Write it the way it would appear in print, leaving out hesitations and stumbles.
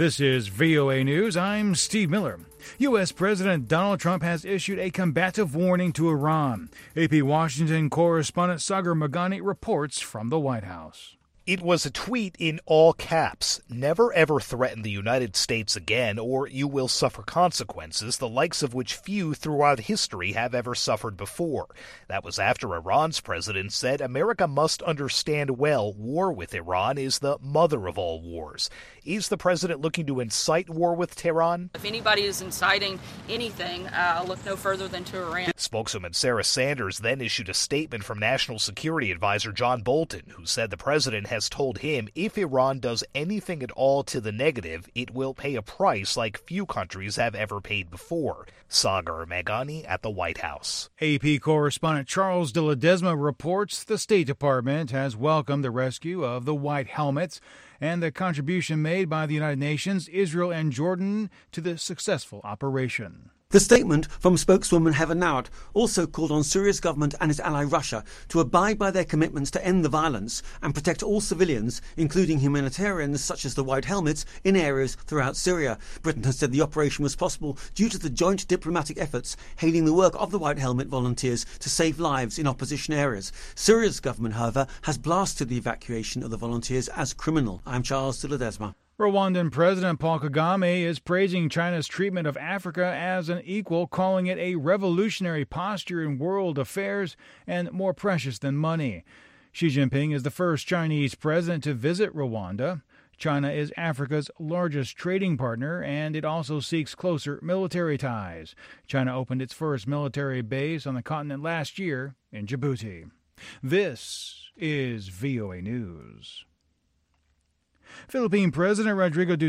This is VOA News. I'm Steve Miller. U.S. President Donald Trump has issued a combative warning to Iran. AP Washington correspondent Sagar Meghani reports from the White House. It was a tweet in all caps. Never ever threaten the United States again, or you will suffer consequences, the likes of which few throughout history have ever suffered before. That was after Iran's president said America must understand well war with Iran is the mother of all wars. Is the president looking to incite war with Tehran? If anybody is inciting anything, I'll look no further than to Iran. Spokeswoman Sarah Sanders then issued a statement from National Security Advisor John Bolton, who said the president has told him if Iran does anything at all to the negative, it will pay a price like few countries have ever paid before. Sagar Meghani at the White House. AP correspondent Charles de Ledesma reports the State Department has welcomed the rescue of the white helmets and the contribution made by the United Nations, Israel, and Jordan to the successful operation. The statement from spokeswoman Heather Nauert also called on Syria's government and its ally Russia to abide by their commitments to end the violence and protect all civilians, including humanitarians such as the White Helmets, in areas throughout Syria. Britain has said the operation was possible due to the joint diplomatic efforts, hailing the work of the White Helmet volunteers to save lives in opposition areas. Syria's government, however, has blasted the evacuation of the volunteers as criminal. I'm Charles de Ledesma. Rwandan President Paul Kagame is praising China's treatment of Africa as an equal, calling it a revolutionary posture in world affairs and more precious than money. Xi Jinping is the first Chinese president to visit Rwanda. China is Africa's largest trading partner, and it also seeks closer military ties. China opened its first military base on the continent last year in Djibouti. This is VOA News. Philippine President Rodrigo Duterte